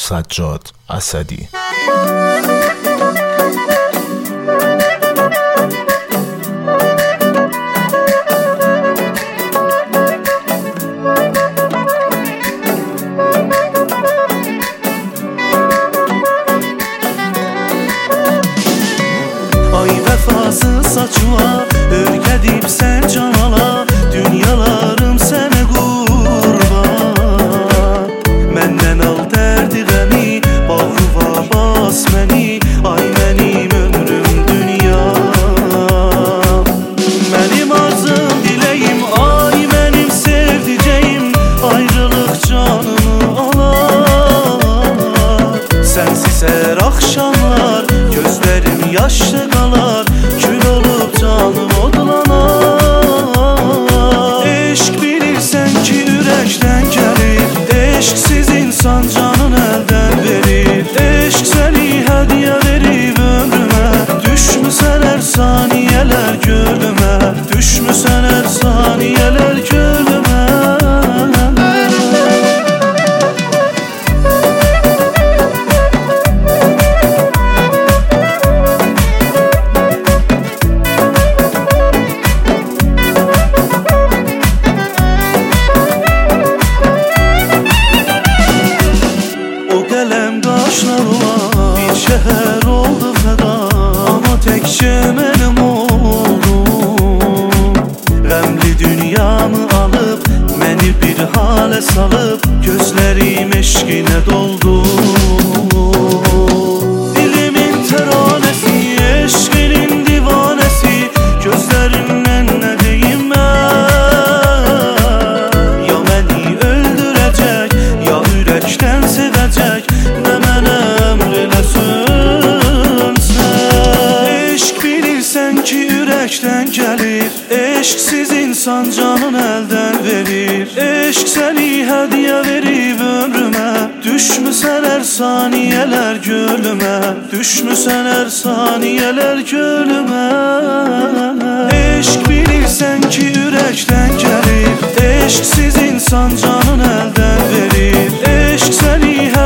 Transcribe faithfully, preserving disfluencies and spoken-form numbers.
سجاد اسدی. Ay vefasız saçma örgədib sən canala, dünyalarım sənə qurban. Məndən al dərdi qəmi, bağıva bas məni, ay mənim ömrüm dünya. Mənim arzum diləyim, ay mənim sevdicəyim, ayrılıq canımı alar. Sənsiz hər axşamlar gözlərim yaşlı qalar, kül olub canım odlanar. Eşq bilirsən ki ürəkdən gəlir, eşqsiz insan canın əldən verir. Eşq səni hədiyə verib ömrümə, düşmüsən hər saniyələr gölümə, düşmüsən hər saniyələr gölümə. Bir şəhər oldu fəda, amma təkcə mənim oldum. Qəmli dünyamı alıb, məni bir halə salıb, gözlərim eşqinə doldu. Dilimin təranəsi, eşqinin divanəsi, gözlərimdən nə deyim mən? Ya məni öldürəcək, ya ürəkdən sevəcək, nə mənə əmr eləsin sən. Eşq bilirsən ki ürəkdən gəlir, eşqsiz insan canın əldən verir. Eşq səni hədiyə verib ömrümə, düşmüsən hər saniyələr gölümə, düşmüsən hər saniyələr gölümə. Eşq bilirsən ki ürəkdən gəlir, eşqsiz insan canın əldən verir. Eşq səni